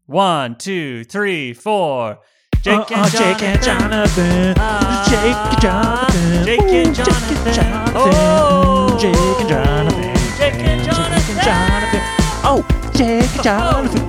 1, 2, 3, 4. Jake and Jake and Jonathan. Jake and Jonathan. Jake and Jonathan. Oh, Jake and Jonathan. Jake and Jonathan. Oh, Jake and Jonathan.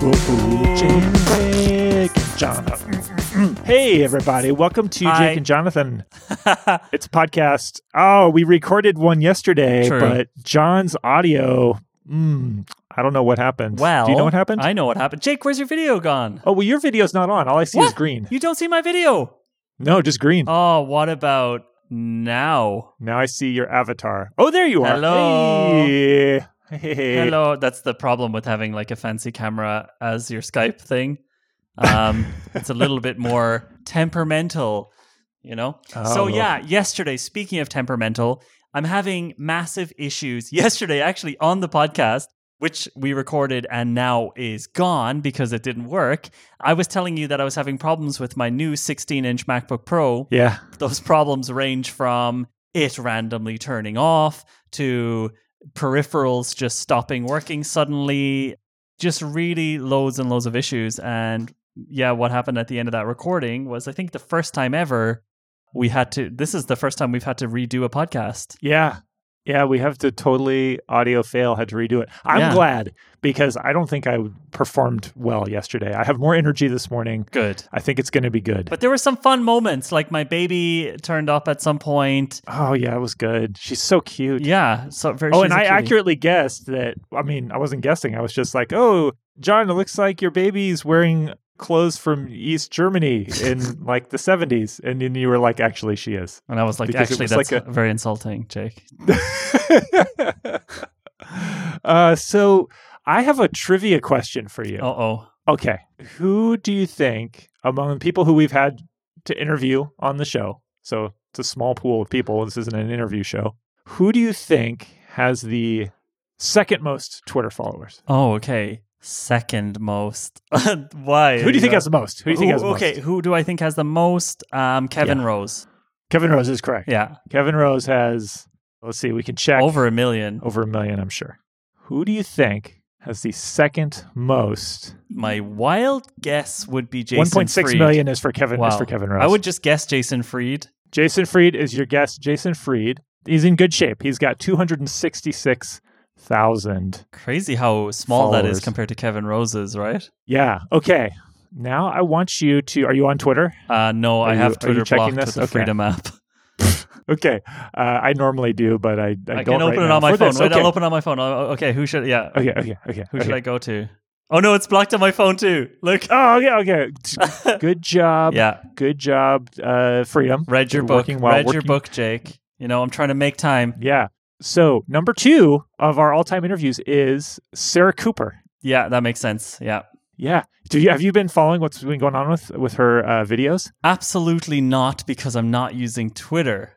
Jake and Jonathan. Hey, everybody. Welcome to Hi. Jake and Jonathan. It's a podcast. Oh, we recorded one yesterday, True. but John's audio, I don't know what happened. Well, do you know what happened? I know what happened. Jake, where's your video gone? Oh, well, your video's not on. All I see is green. You don't see my video? No, just green. Oh, what about now? Now I see your avatar. Oh, there you are. Hello. Hey. Hello. That's the problem with having like a fancy camera as your Skype thing. It's a little bit more temperamental, you know? Oh. So yeah, yesterday, speaking of temperamental, I'm having massive issues. Yesterday, actually, on the podcast, which we recorded and now is gone because it didn't work, I was telling you that I was having problems with my new 16-inch MacBook Pro. Yeah. Those problems range from it randomly turning off to peripherals just stopping working suddenly, just really loads and loads of issues. And yeah, what happened at the end of that recording was, I think, the first time ever this is the first time we've had to redo a podcast. Yeah. Yeah, we have to totally audio fail, had to redo it. I'm glad because I don't think I performed well yesterday. I have more energy this morning. Good. I think it's going to be good. But there were some fun moments, like my baby turned up at some point. Oh, yeah, it was good. She's so cute. Yeah. So very. Oh, and I accurately guessed that, I mean, I wasn't guessing. I was just like, oh, John, it looks like your baby's wearing clothes from East Germany in like the 70s. And then you were like, actually, she is. And I was like, Because actually, that's very insulting, Jake. So I have a trivia question for you. Uh-oh. Okay. Who do you think, among the people who we've had to interview on the show, so it's a small pool of people, this isn't an interview show, who do you think has the second most Twitter followers? Oh, okay. Second most. Why? Who do you think has the most? Who do you think has the most? Okay, who do I think has the most? Kevin Rose. Kevin Rose is correct. Yeah. Kevin Rose has, let's see, we can check. Over 1 million. Over 1 million, I'm sure. Who do you think has the second most? My wild guess would be Jason 1.6 Fried. million is for Kevin. Wow. Is for Kevin Rose. I would just guess Jason Fried. Jason Fried is your guess. Jason Fried. He's in good shape. He's got 266,000. Crazy how small that followers. is compared to Kevin Rose's, right? Yeah. Okay. Now I want you to. Are you on Twitter? No, I have Twitter checking blocked this? with the Okay. Freedom app. Okay. I normally do, but I don't. can open right it now on my for phone. this. Wait, Okay. I'll open it on my phone. Okay, who should? Yeah. Okay. Who should I go to? Oh no, it's blocked on my phone too. Look. Oh, okay. Good job. Yeah. Good job, Freedom. Read your You're book. working well, Read your working- book, Jake. You know, I'm trying to make time. Yeah. So number 2 of our all-time interviews is Sarah Cooper. Yeah, that makes sense. Yeah. Yeah. Have you been following what's been going on with her videos? Absolutely not, because I'm not using Twitter.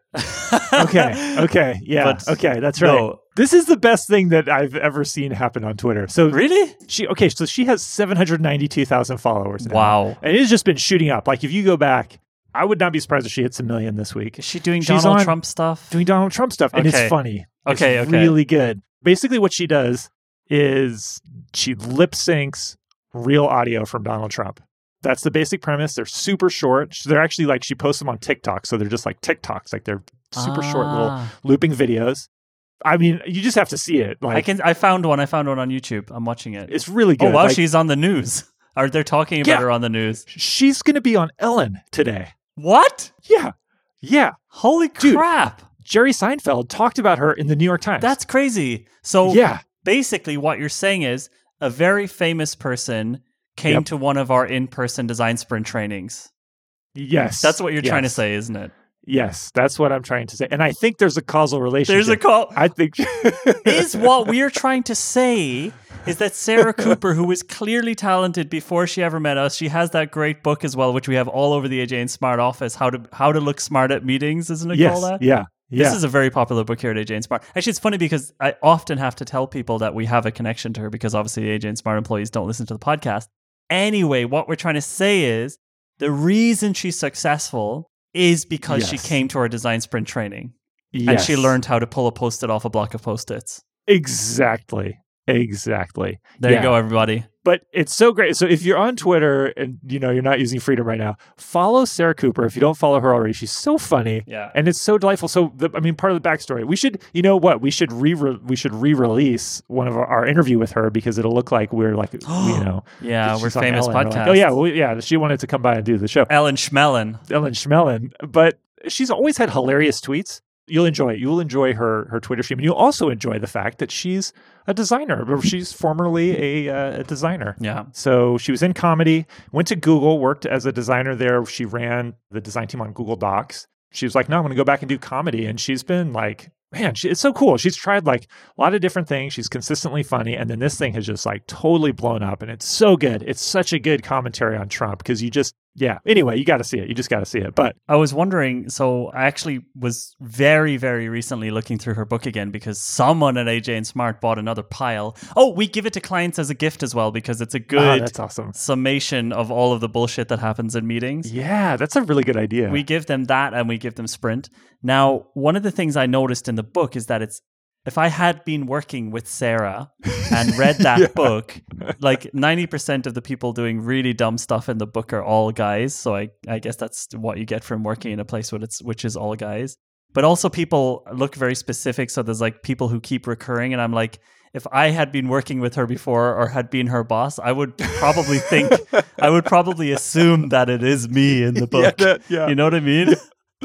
Okay. Yeah. But okay. That's right. no. This is the best thing that I've ever seen happen on Twitter. So Really? so she has 792,000 followers now. Wow. And it has just been shooting up. Like if you go back, I would not be surprised if she hits 1 million this week. Is she doing She's Donald on- Trump stuff? Doing Donald Trump stuff. And Okay. it's funny. Okay, It's okay. really good. Basically what she does is she lip syncs real audio from Donald Trump. That's the basic premise. They're super short. They're actually like, she posts them on TikTok. So they're just like TikToks. Like they're super short little looping videos. I mean, you just have to see it. Like I found one on YouTube. I'm watching it. it's really good. Oh wow, Like, she's on the news. Are they talking about Yeah. her on the news? she's going to be on Ellen today. What? Yeah. Holy Dude. crap. Jerry Seinfeld talked about her in the New York Times. That's crazy. So yeah. basically what you're saying is a very famous person came Yep. to one of our in-person design sprint trainings. Yes. That's what you're trying to Yes. say, isn't it? Yes, that's what I'm trying to say. And I think there's a causal relationship. There's a call. I think Is what we're trying to say is that Sarah Cooper, who was clearly talented before she ever met us, she has that great book as well, which we have all over the AJ and Smart office, How to Look Smart at Meetings, isn't it called that? Yeah. This is a very popular book here at AJ and Smart. Actually, it's funny because I often have to tell people that we have a connection to her because obviously AJ and Smart employees don't listen to the podcast. Anyway, what we're trying to say is the reason she's successful is because she Yes. came to our design sprint training and Yes. she learned how to pull a Post-it off a block of Post-its. Exactly. There you go, everybody. But it's so great. So if you're on Twitter and you're not using Freedom right now, follow Sarah Cooper. If you don't follow her already, she's so funny. Yeah. And it's so delightful. So part of the backstory, we should, we should re-release one of our interview with her, because it'll look like we're like, yeah, we're famous Ellen. podcast. We're like, she wanted to come by and do the show. Ellen Schmellen. But she's always had hilarious tweets. You'll enjoy it. You'll enjoy her Twitter stream. And you'll also enjoy the fact that she's a designer. She's formerly a designer. Yeah. So she was in comedy, went to Google, worked as a designer there. She ran the design team on Google Docs. She was like, no, I'm going to go back and do comedy. And she's been like, man, it's so cool. She's tried like a lot of different things. She's consistently funny. And then this thing has just like totally blown up. And it's so good. It's such a good commentary on Trump, because anyway, you got to see it. You just got to see it. But I was wondering, so I actually was very, very recently looking through her book again, because someone at AJ and Smart bought another pile. Oh, we give it to clients as a gift as well, because it's a good that's awesome. summation of all of the bullshit that happens in meetings. Yeah, that's a really good idea. We give them that, and we give them Sprint. Now, one of the things I noticed in the book is that if I had been working with Sarah and read that book, like 90% of the people doing really dumb stuff in the book are all guys. So I guess that's what you get from working in a place which is all guys. But also people look very specific. So there's like people who keep recurring. And I'm like, if I had been working with her before or had been her boss, I would probably assume that it is me in the book. Yeah. You know what I mean?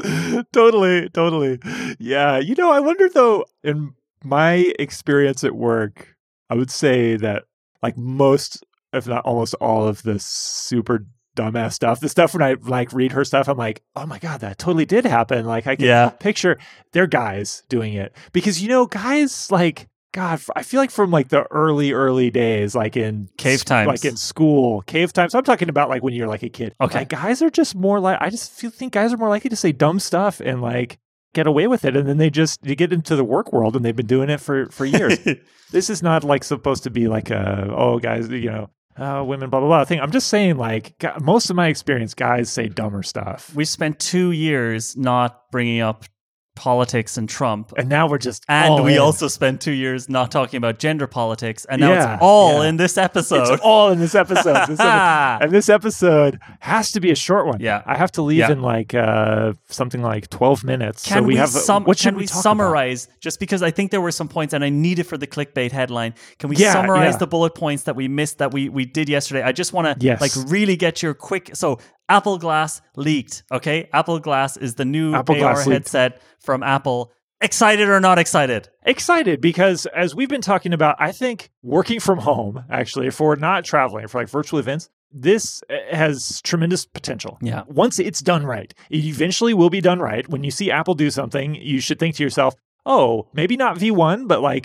Totally. Yeah. I wonder though, in my experience at work, I would say that like most, if not almost all of the super dumbass stuff, the stuff when I like read her stuff, I'm like, oh my God, that totally did happen. Like I can picture they're guys doing it, because, guys like, God, I feel like from like the early days, like in cave times, like in school, cave times. I'm talking about like when you're like a kid. Okay. Like guys are just more like, think guys are more likely to say dumb stuff and like get away with it. And then you get into the work world and they've been doing it for years. This is not like supposed to be like guys, women, blah, blah, blah thing. I'm just saying like most of my experience, guys say dumber stuff. We spent 2 years not bringing up politics and Trump. And now we're just And we also spent 2 years not talking about gender politics. And now it's all in this episode. It's all in this episode. And this episode has to be a short one. Yeah. I have to leave in like something like 12 minutes. Can we summarize, about? Just because I think there were some points and I need it for the clickbait headline. Can we summarize the bullet points that we missed that we did yesterday? I just want to like really get your quick. So Apple Glass leaked. Okay. Apple Glass is the new AR headset from Apple. Excited or not excited? Excited, because as we've been talking about, I think working from home, actually, for not traveling, for like virtual events, this has tremendous potential. Yeah. Once it's done right, it eventually will be done right. When you see Apple do something, you should think to yourself, oh, maybe not V1, but like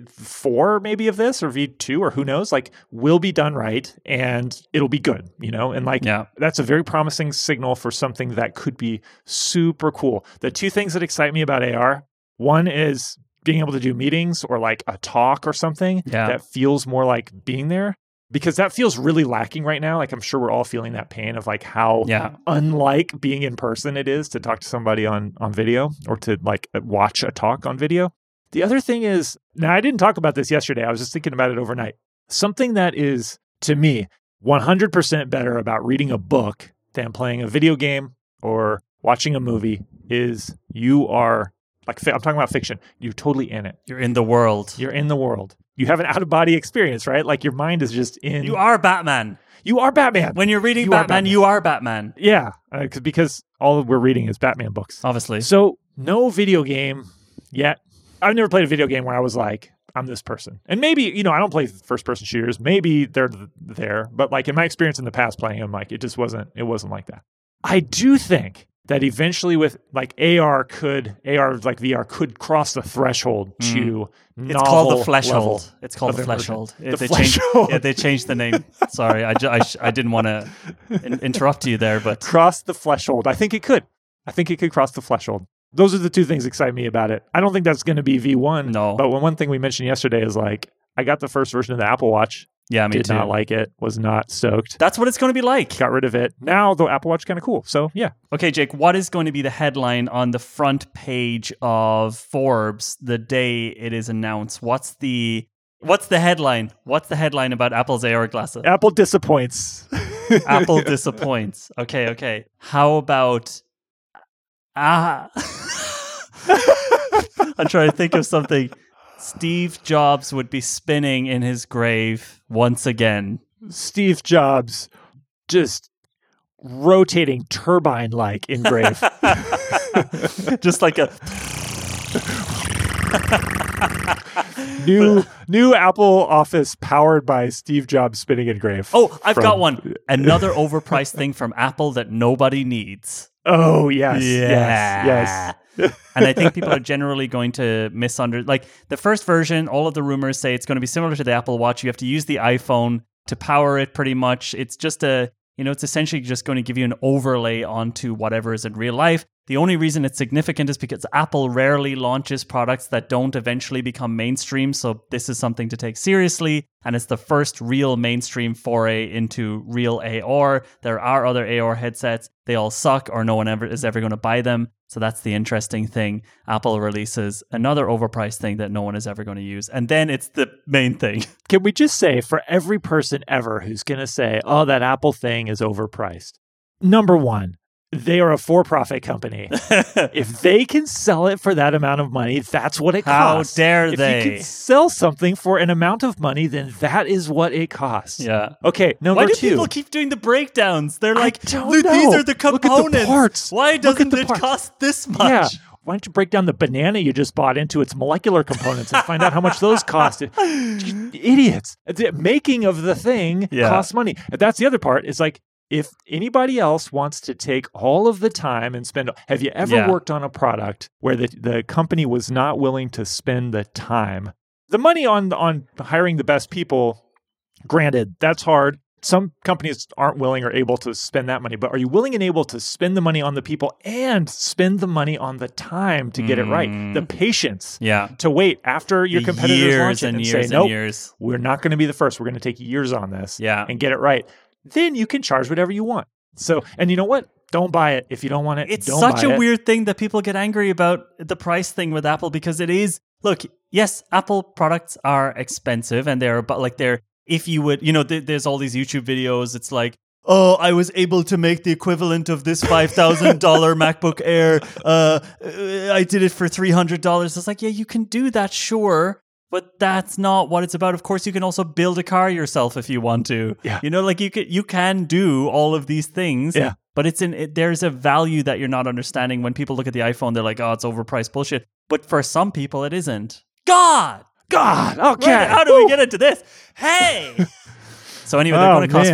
V4 maybe of this, or V2, or who knows, like will be done right and it'll be good, and like that's a very promising signal for something that could be super cool. The two things that excite me about AR, one is being able to do meetings or like a talk or something that feels more like being there. Because that feels really lacking right now. Like I'm sure we're all feeling that pain of like how unlike being in person it is to talk to somebody on video or to like watch a talk on video. The other thing is, now I didn't talk about this yesterday. I was just thinking about it overnight. Something that is, to me, 100% better about reading a book than playing a video game or watching a movie is you are, like I'm talking about fiction. You're totally in it. You're in the world. You're in the world. You have an out-of-body experience, right? Like your mind is just in... You are Batman. You are Batman. When you're reading Batman, you are Batman. Yeah, because all we're reading is Batman books. Obviously. So no video game yet. I've never played a video game where I was like, I'm this person. And maybe, I don't play first-person shooters. Maybe they're there. But like in my experience in the past playing them, like it wasn't like that. I do think that eventually with like AR like VR could cross the threshold to It's called the Fleshhold. It's called the Fleshhold. They changed the name. Sorry, I didn't want to interrupt you there, but cross the Fleshhold. I think it could cross the Fleshhold. Those are the two things that excite me about it. I don't think that's going to be V1. No. But one thing we mentioned yesterday is like, I got the first version of the Apple Watch. Yeah, me too. Did not like it. Was not stoked. That's what it's going to be like. Got rid of it. Now the Apple Watch is kind of cool. So yeah. Okay, Jake, what is going to be the headline on the front page of Forbes the day it is announced? What's the What's the headline? What's the headline about Apple's AR glasses? Apple disappoints. Apple disappoints. Okay. How about... I'm trying to think of something. Steve Jobs would be spinning in his grave once again. Steve Jobs just rotating turbine-like in grave. Just like a... New Apple Office powered by Steve Jobs spinning in grave. Oh, I've got one. Another overpriced thing from Apple that nobody needs. Oh, yes. Yeah. Yes. And I think people are generally going to like the first version, all of the rumors say it's going to be similar to the Apple Watch. You have to use the iPhone to power it pretty much. It's just it's essentially just going to give you an overlay onto whatever is in real life. The only reason it's significant is because Apple rarely launches products that don't eventually become mainstream. So this is something to take seriously. And it's the first real mainstream foray into real AR. There are other AR headsets. They all suck or no one is ever going to buy them. So that's the interesting thing. Apple releases another overpriced thing that no one is ever going to use. And then it's the main thing. Can we just say, for every person ever who's going to say, oh, that Apple thing is overpriced. Number one, they are a for-profit company. If they can sell it for that amount of money, that's what it costs. How dare they? If you can sell something for an amount of money, then that is what it costs. Yeah. Okay, number two. Why do people keep doing the breakdowns? They're like, these are the components. Look at the parts. Why doesn't it cost this much? Yeah. Why don't you break down the banana you just bought into its molecular components and find out how much those cost? Idiots. The making of the thing costs money. And that's the other part. It's like, if anybody else wants to take all of the time and spend... Have you ever worked on a product where the company was not willing to spend the time? The money on hiring the best people, granted, that's hard. Some companies aren't willing or able to spend that money, but are you willing and able to spend the money on the people and spend the money on the time to get it right? The patience to wait after your competitors launch it and say, nope, we're not going to be the first. We're going to take years on this and get it right. Then you can charge whatever you want. So, and you know what? Don't buy it if you don't want it. It's such a weird thing that people get angry about the price thing with Apple because it is, look, yes, Apple products are expensive and if you would, there's all these YouTube videos. It's like, oh, I was able to make the equivalent of this $5,000 MacBook Air. I did it for $300. It's like, yeah, you can do that, sure. But that's not what it's about. Of course, you can also build a car yourself if you want to. Yeah. You can do all of these things. Yeah. But there's a value that you're not understanding. When people look at the iPhone, they're like, oh, it's overpriced bullshit. But for some people, it isn't. God. Okay. Right, how do we get into this? Hey. So anyway, they're going to cost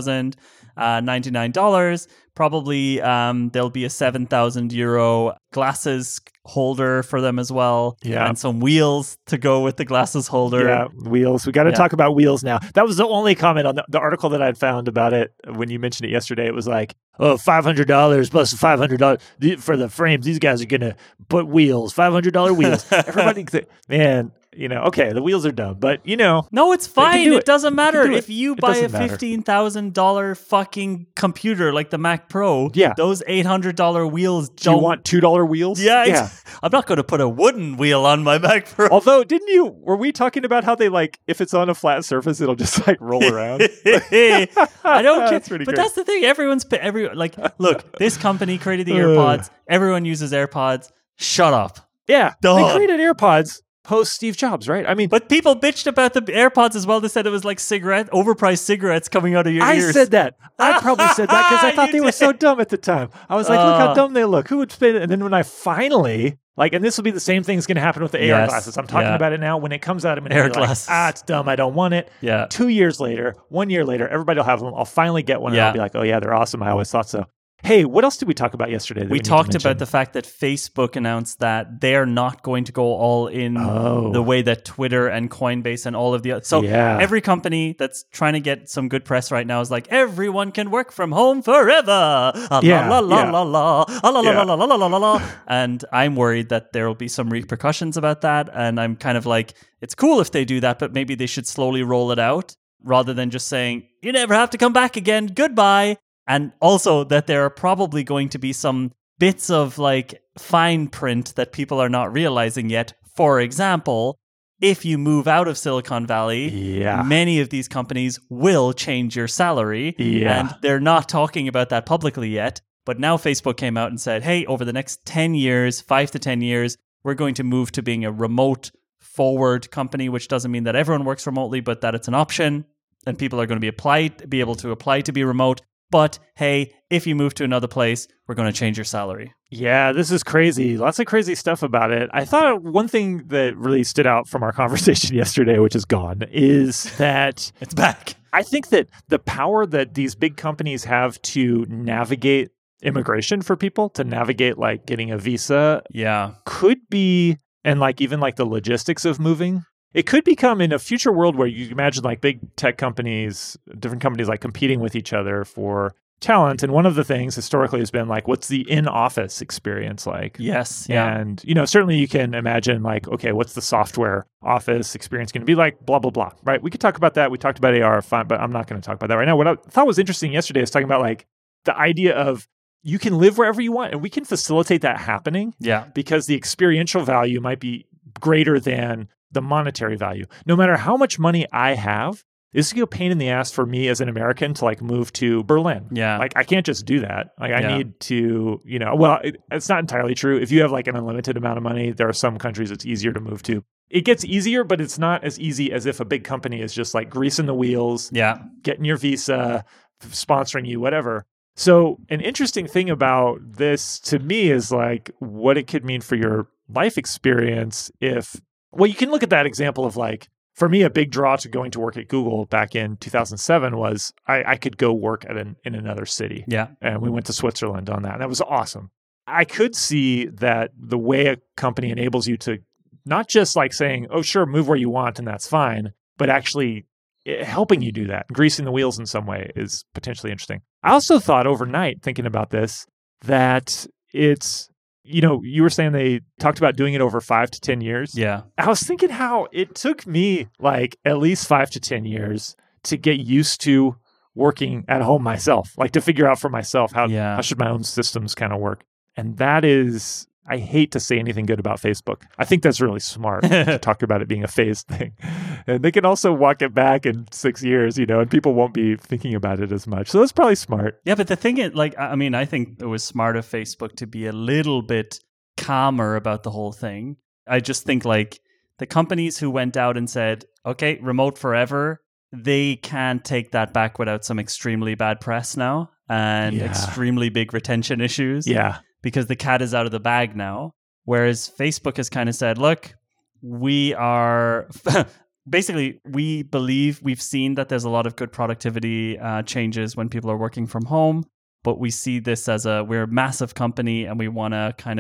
$4,099. Probably there'll be a €7,000 glasses holder for them as well. Yeah. And some wheels to go with the glasses holder. Yeah, wheels. We got to talk about wheels now. That was the only comment on the article that I'd found about it when you mentioned it yesterday. It was like, oh, $500 plus $500 for the frames. These guys are going to put wheels, $500 wheels. Everybody, man... okay, the wheels are dumb, but no, it's fine. It doesn't matter if you buy a $15,000 fucking computer like the Mac Pro. Yeah, those $800 wheels. Do you want $2 wheels? Yeah. I'm not going to put a wooden wheel on my Mac Pro. Although, were we talking about how they if it's on a flat surface, it'll just roll around? I don't care. But great. that's the thing. Look, this company created the AirPods. Everyone uses AirPods. Shut up. Yeah, Duh. They created AirPods. Post Steve Jobs, right? I mean, but people bitched about the AirPods as well. They said it was like overpriced cigarettes coming out of your ears. I said that. I probably said that because I thought they were so dumb at the time. I was like, look how dumb they look. Who would spend it? And then when I finally, and this will be the same thing that's going to happen with the AR glasses. I'm talking about it now. When it comes out, I'm going to be like, it's dumb. I don't want it. Yeah. 2 years later, 1 year later, everybody will have them. I'll finally get one and I'll be like, oh yeah, they're awesome. I always thought so. Hey, what else did we talk about yesterday? We talked about the fact that Facebook announced that they're not going to go all in the way that Twitter and Coinbase and all of the other. So every company that's trying to get some good press right now is like, everyone can work from home forever. And I'm worried that there will be some repercussions about that. And I'm kind of like, it's cool if they do that, but maybe they should slowly roll it out rather than just saying, you never have to come back again. Goodbye. And also that there are probably going to be some bits of fine print that people are not realizing yet. For example, if you move out of Silicon Valley, Yeah. many of these companies will change your salary. Yeah. And they're not talking about that publicly yet. But now Facebook came out and said, hey, over the next 10 years, 5 to 10 years, we're going to move to being a remote forward company, which doesn't mean that everyone works remotely, but that it's an option and people are going to be able to apply to be remote. But hey, if you move to another place, we're going to change your salary. Yeah, this is crazy. Lots of crazy stuff about it. I thought one thing that really stood out from our conversation yesterday, which is gone, is that It's back. I think that the power that these big companies have to navigate immigration for people, to navigate like getting a visa, Yeah. could be, and like even like the logistics of moving, it could become in a future world where you imagine like big tech companies, different companies like competing with each other for talent. And one of the things historically has been like, what's the in-office experience like? Yes. Yeah. And, you know, certainly you can imagine like, okay, what's the software office experience going to be like? Blah, blah, blah, right? We could talk about that. We talked about AR, fine, but I'm not going to talk about that right now. What I thought was interesting yesterday is talking about like the idea of you can live wherever you want and we can facilitate that happening. Yeah. Because the experiential value might be greater than the monetary value. No matter how much money I have, this is a pain in the ass for me as an American to like move to Berlin. Yeah. Like I can't just do that. Like I Yeah. need to, you know, well, it's not entirely true. If you have like an unlimited amount of money, there are some countries it's easier to move to. It gets easier, but it's not as easy as if a big company is just like greasing the wheels, Yeah. getting your visa, sponsoring you, whatever. So an interesting thing about this to me is like what it could mean for your life experience if, well, you can look at that example of like, for me, a big draw to going to work at Google back in 2007 was I could go work in another city. Yeah. And we went to Switzerland on that. And that was awesome. I could see that the way a company enables you to not just like saying, oh, sure, move where you want and that's fine, but actually helping you do that, greasing the wheels in some way is potentially interesting. I also thought overnight, thinking about this, that it's, you know, you were saying they talked about doing it over 5 to 10 years. Yeah. I was thinking how it took me like at least 5 to 10 years to get used to working at home myself, like to figure out for myself how should my own systems kind of work. And that is, I hate to say anything good about Facebook. I think that's really smart to talk about it being a phased thing. And they can also walk it back in 6 years, you know, and people won't be thinking about it as much. So that's probably smart. Yeah, but the thing is, like, I mean, I think it was smart of Facebook to be a little bit calmer about the whole thing. I just think, like, the companies who went out and said, okay, remote forever, they can't take that back without some extremely bad press now and extremely big retention issues. Yeah. Because the cat is out of the bag now. Whereas Facebook has kind of said, look, we are basically, we believe we've seen that there's a lot of good productivity changes when people are working from home. But we see this as we're a massive company and we want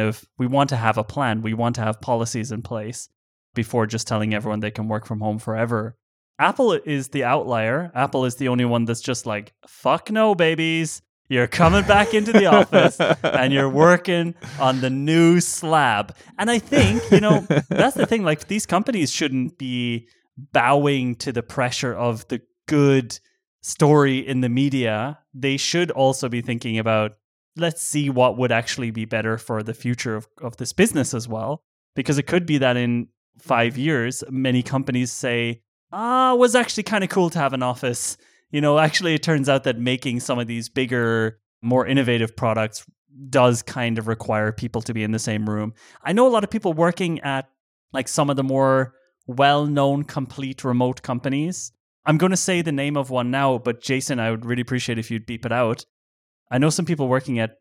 to have a plan. We want to have policies in place before just telling everyone they can work from home forever. Apple is the outlier. Apple is the only one that's just like, fuck no, babies. You're coming back into the office and you're working on the new slab. And I think, you know, that's the thing. Like, these companies shouldn't be bowing to the pressure of the good story in the media. They should also be thinking about, let's see what would actually be better for the future of this business as well. Because it could be that in 5 years, many companies say, it was actually kind of cool to have an office. You know, actually, it turns out that making some of these bigger, more innovative products does kind of require people to be in the same room. I know a lot of people working at like some of the more well-known complete remote companies. I'm going to say the name of one now, but Jason, I would really appreciate if you'd beep it out. I know some people working at,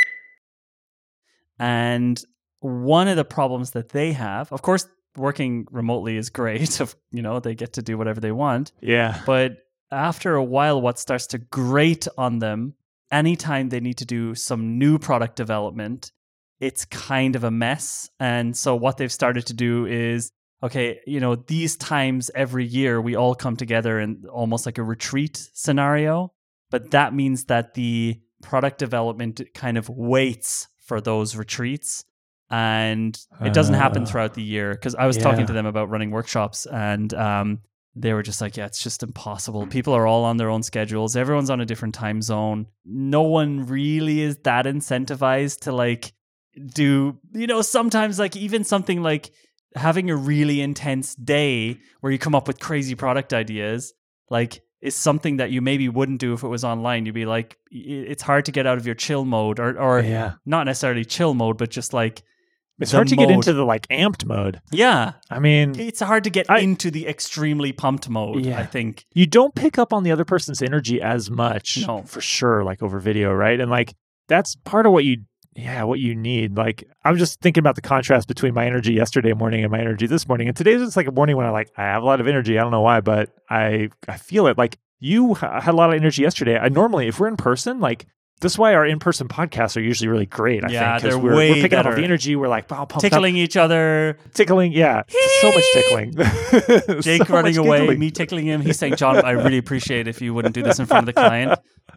and one of the problems that they have, of course, working remotely is great. You know, they get to do whatever they want. Yeah. But after a while, what starts to grate on them, anytime they need to do some new product development, it's kind of a mess. And so what they've started to do is, okay, you know, these times every year, we all come together in almost like a retreat scenario. But that means that the product development kind of waits for those retreats. And it doesn't happen throughout the year. Because I was talking to them about running workshops, and they were just like, yeah, it's just impossible. People are all on their own schedules. Everyone's on a different time zone. No one really is that incentivized to like do, you know, sometimes like even something like having a really intense day where you come up with crazy product ideas, like, is something that you maybe wouldn't do if it was online. You'd be like, it's hard to get out of your chill mode, or not necessarily chill mode, but just like, it's hard to get into the like amped mode. Yeah. I mean, it's hard to get into the extremely pumped mode, I think. You don't pick up on the other person's energy as much, No. for sure, like over video, right? And like, that's part of what you need. Like, I'm just thinking about the contrast between my energy yesterday morning and my energy this morning. And today's just like a morning when I have a lot of energy. I don't know why, but I feel it. Like, you had a lot of energy yesterday. I normally, if we're in person, like, this is why our in-person podcasts are usually really great, I think. Because we're picking up the energy. We're like, wow, pumped tickling each other. Tickling, yeah. So much tickling. Jake running away, me tickling him. He's saying, John, I really appreciate if you wouldn't do this in front of the client.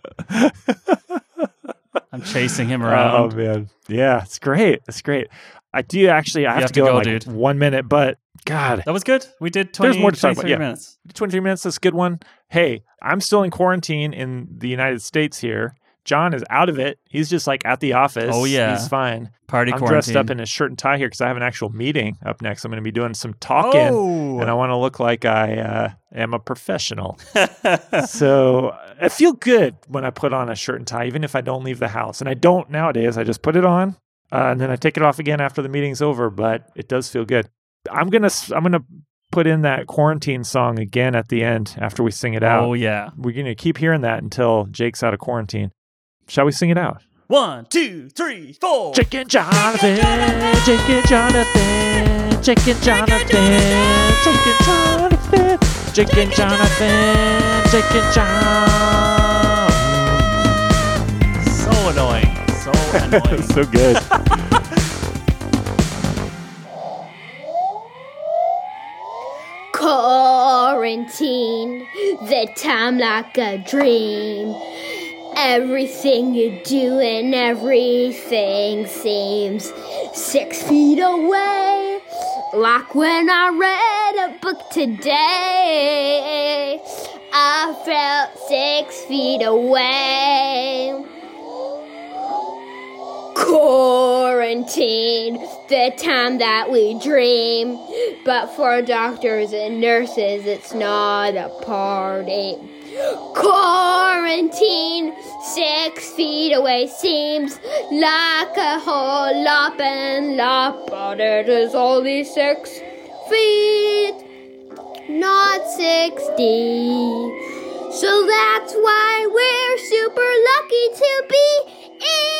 I'm chasing him around. Oh, man. Yeah, it's great. It's great. I have to go in like dude. 1 minute, but God. That was good. We did 23 minutes. 23 minutes, that's a good one. Hey, I'm still in quarantine in the United States here. John is out of it. He's just like at the office. Oh, yeah. He's fine. I'm quarantine. Dressed up in a shirt and tie here because I have an actual meeting up next. I'm going to be doing some talking, and I want to look like I am a professional. So I feel good when I put on a shirt and tie, even if I don't leave the house. And I don't nowadays. I just put it on, and then I take it off again after the meeting's over. But it does feel good. I'm gonna put in that quarantine song again at the end after we sing it out. Oh yeah, we're gonna keep hearing that until Jake's out of quarantine. Shall we sing it out? 1, 2, 3, 4. Jake and Jonathan, Jake and Jonathan, Jake and Jonathan, Jake and Jonathan, Jake and Jonathan, Jake and John. So annoying. So annoying. So good. Quarantine, the time like a dream. Everything you do and everything seems 6 feet away. Like when I read a book today, I felt 6 feet away. Quarantine, the time that we dream. But for doctors and nurses, it's not a party. Quarantine, 6 feet away seems like a whole lot and lot, but it is only 6 feet, not 60. So that's why we're super lucky to be in